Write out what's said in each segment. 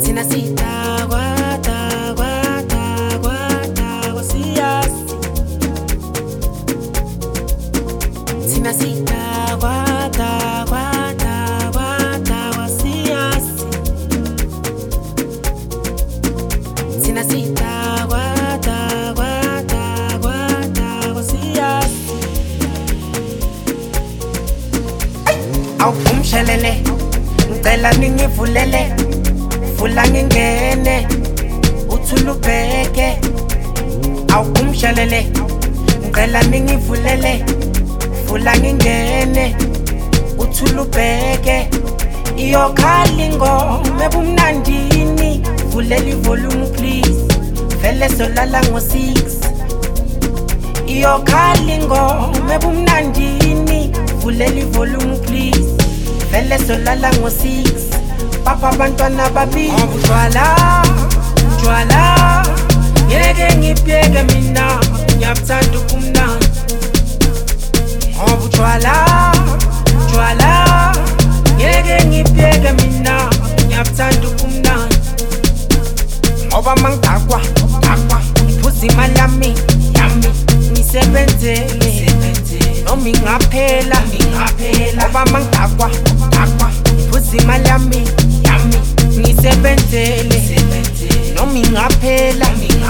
Thina sitakwa siyasi. Thina sitakwa siyasi. Thina sitakwa siyasi. Awumshelele ngicela ningivulele, vula ngingene uthulubheke. Awumshelele ngicela ningivulele, vula ngingene uthulubheke. Iyokhala ingoma ebumnandini, vulela ivolume please, vele solala ngo-6. Iyokhala ingoma ebumnandini, vulela ivolume please, vele solala ngo-6. Papa abantwana babili utshwala ngeke ngibheke mina, ngiyabuthanda ubumnandi. Ngoba utshwala ngeke ngibheke mina, ngiyabuthanda ubumnandi. Ngoba mangidakwa ngiphuza imali yami ngisebenzele noma ingaphela. Ngoba mangidakwa ngiphuza imali yami ngisebenzele noma ingaphela.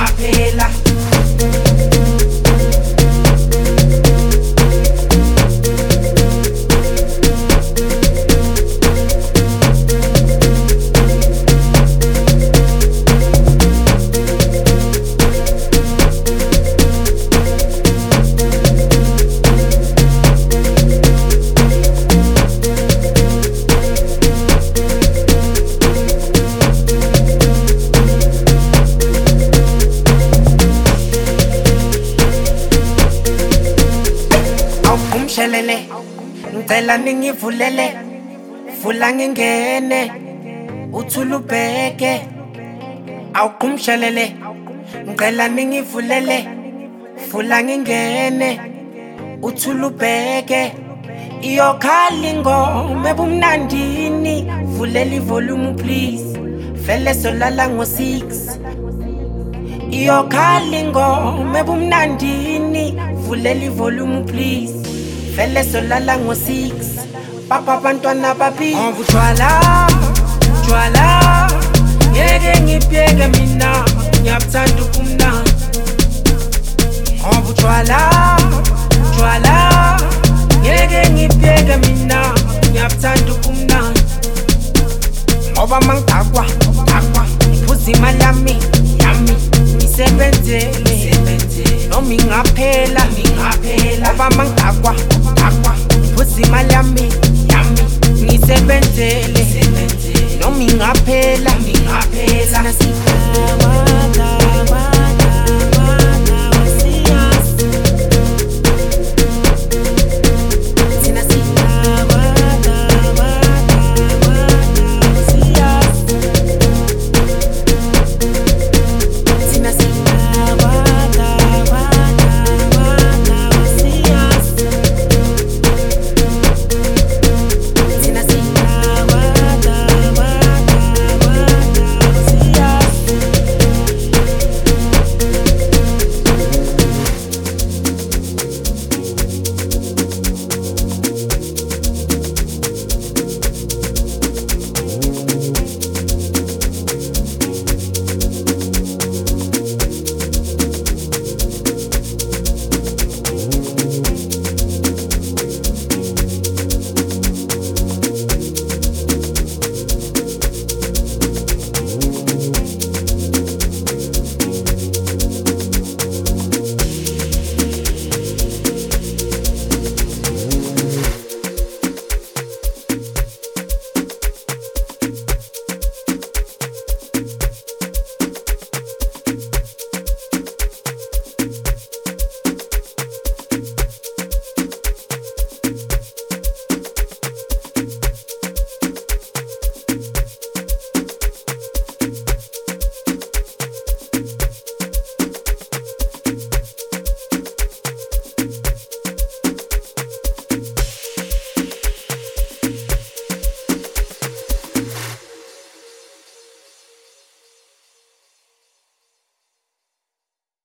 Awumshelele ngicela ningivulele, vula ngingene uthulubheke. Awumshelele ngicela ningivulele, vula ngingene uthulubheke. Iyokhala ingoma ebumnandini, vulela ivolume please, vele solala ngo-6. Iyokhala ingoma ebumnandini, vulela ivolume please, vele solala ngo-6. Papa abantwana babili utshwala ngeke ngibheke mina, ngiyabuthanda ubumnandi. Ngoba utshwala ngeke ngibheke mina, ngiyabuthanda ubumnandi. Ngoba mangidakwa ngiphuza imali yami ngisebenzele noma ingaphela. Ngoba mangidakwa ngiphuza imali yami ngisebenzele noma ingaphela. Thina sitakwa